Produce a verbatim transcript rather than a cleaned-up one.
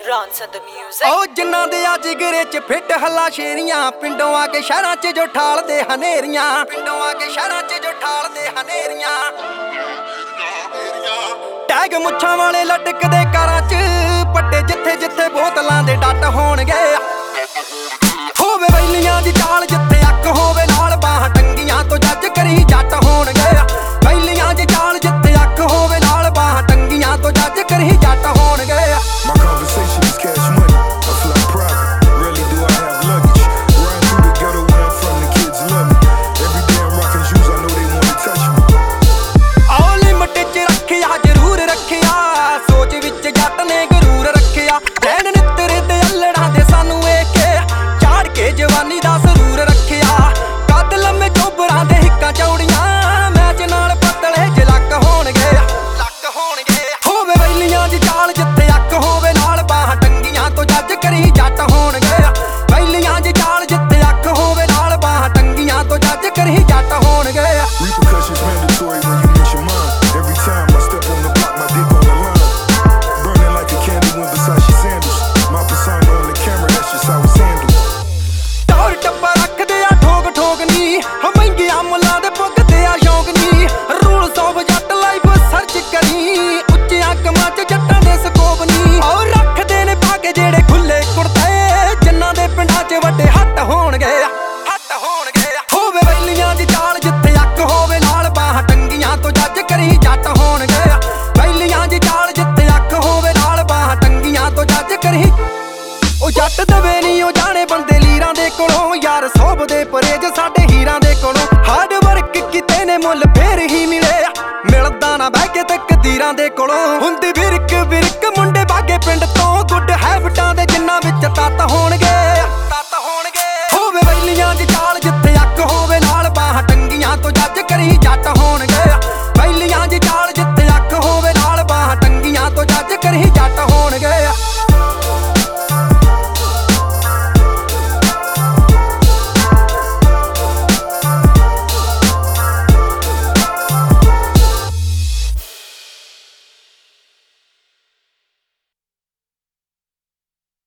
Ronson the music। ਉਹ ਜਿਨ੍ਹਾਂ ਦੇ ਅੱਜ ਗਿਰੇ ਚ ਫਿੱਟ ਹੱਲਾ ਸ਼ੇਰੀਆਂ, ਪਿੰਡੋਂ ਆ ਕੇ ਸ਼ਹਿਰਾਂ ਚ ਜੋ ਠਾਲਦੇ ਹਨੇਰੀਆਂ, ਪਿੰਡੋਂ ਆ ਕੇ ਸ਼ਹਿਰਾਂ ਚ ਜੋ ਠਾਲਦੇ ਹਨੇਰੀਆਂ। ਟੈਗ ਮੁੱਛਾਂ ਵਾਲੇ ਲਟਕਦੇ ਕਾਰਾਂ ਚ ਪੱਟੇ, ਜਿੱਥੇ ਜਿੱਥੇ ਬੋਤਲਾਂ ਦੇ ਡੱਟ ਹੋਣਗੇ। ਹੋਵੇ ਵੈਲੀਆਂ ਦੀ ਚਾਲ ਜਿੱਥੇ ਅੱਖ ਹੋਵੇ ਨਾਲ ਬਾਹਾਂ ਟੰਗੀਆਂ ਤੋਂ ਜੱਜ ਕਰੀ ਜੱਟ ਹੋਣਗੇ। ਵੈਲੀਆਂ ਦੀ ਚਾਲ ਜਿੱਥੇ ਅੱਖ ਹੋਵੇ ਨਾਲ ਬਾਹਾਂ ਟੰਗੀਆਂ ਤੋਂ ਜੱਜ ਕਰੀ ਜੱਟ ਹੋਣਗੇ। My conversation is cash money, I fly private, rarely do I have luggage. Riding through the ghetto where I'm from, the kids love me. Every day I'm rocking shoes, I know they wanna touch me. ਆਹ limit ਚ ਰੱਖਿਆ ਜ਼ਰੂਰ ਰੱਖਿਆ, ਸੋਚ ਵਿੱਚ ਜੱਟ ਨੇ ਗਰੂਰ ਰੱਖਿਆ। ਰਹਿਣ ਨਿੱਤਰੇ ਤੇ ਅਲੜਾਂ ਦੇ ਸਾਨੂੰ ਵੇਖ ਚਾੜ ਕੇ ਜਵਾਨੀ ਦਾ ਸਰੂਰ ਰੱਖਿਆ। ਕੱਦ ਲੰਮੇ ਚੋਬਰਾਂ ਦੇ ਹਿੱਕਾਂ ਚੌੜੀਆਂ, ਮੈਚ ਨਾਲ ਪਤਲੇ ਜੇ ਲੱਕ ਹੋਣਗੇ, ਲੱਕ ਹੋਣਗੇ। ਹੋਵੇ ਵੈਲੀਆਂ ਦੀ ਚਾਲ ਜਿੱਥੇ ਅੱਖ ਹੋਵੇ ਨਾਲ ਬਾਹਾਂ ਟੰਗੀਆਂ ਤੋਂ ਜੱਜ ਕਰੀ ਜੱਟ ਹੋਣਗੇ। ਵੈਲੀਆਂ ਦੀ ਚਾਲ ਜਿੱਥੇ ਅੱਖ ਹੋਵੇ ਨਾਲ ਬਾਹਾਂ ਟੰਗੀਆਂ ਤੋਂ ਜੱਜ ਕਰੀ ਜੱਟ ਹੋਣਗੇ। Repercussions mandatory when you mention mine. Every time I step on the block, my dick on the line. Burning like a candle in Versace sandals. My persona on the camera, that's just how it's handled. ਟੌਰ ਟੱਪਾ ਰੱਖਦੇ ਆ ਠੋਕ ਠੋਕ ਨੀ, ਮਹਿੰਗੀਆਂ ਮੁੱਲਾਂ ਦੇ ਪੁੱਗਦੇ ਆ ਸ਼ੌਕ ਨੀ। Rules of Jatt life search ਕਰੀ, ਉੱਚੀਆਂ ਕਮਾਂ ਚ ਜੱਟਾਂ ਦੇ ਸਕੋਪ ਨੀ। ਉਹ ਰੱਖਦੇ ਨੇ ਪਾ ਕੇ ਜਿਹੜੇ ਖੁੱਲੇ ਕੁੜਤੇ, ਜਿਨ੍ਹਾਂ ਦੇ ਪਿੰਡਾਂ ਚ ਵੱਡੇ ਹੱਟ ਹੋਣਗੇ, ਹੱਟ ਹੋਣਗੇ। ਹੋਵੇ ਵੈਲੀਆਂ ਦੀ ਚਾਲ ਜਿੱਥੇ ਅੱਖ ਹੋਵੇ ਨਾਲ ਬਾਹਾਂ ਟੰਗੀਆਂ ਤੋਂ ਜੱਜ ਕਰੀ ਜੱਟ ਹੋਣਗੇ। ਵੈਲੀਆਂ ਦੀ ਚਾਲ ਜਿੱਥੇ ਅੱਖ ਹੋਵੇ ਨਾਲ ਬਾਹਾਂ ਟੰਗੀਆਂ ਤੋਂ ਜੱਜ ਕਰੀ। ਉਹ ਜੱਟ ਦਵੇ ਨੀ ਉਹ ਜਾਣੇ ਬੰਦੇ ਲੀਰਾਂ ਦੇ ਕੋਲੋਂ, ਯਾਰ ਸੋਭਦੇ ਪਰੇਜ ਸਾਡੇ ਹੀਰਾਂ ਦੇ ਕੋਲੋਂ। ਹਾਰਡ ਵਰਕ ਕੀਤੇ ਨੇ ਮੁੱਲ ਫੇਰ ਹੀ ਮਿਲੇ, ਮਿਲਦਾ ਨਾ ਬਹਿ ਕੇ ਤਕਦੀਰਾਂ ਦੇ ਕੋਲੋਂ। ਹੁੰਦੀ ਵਿਰਕ ਵਿਰਕ ਮੁੰਡੇ ਬਾਗੇ ਪਿੰਡ ਤੋਂ,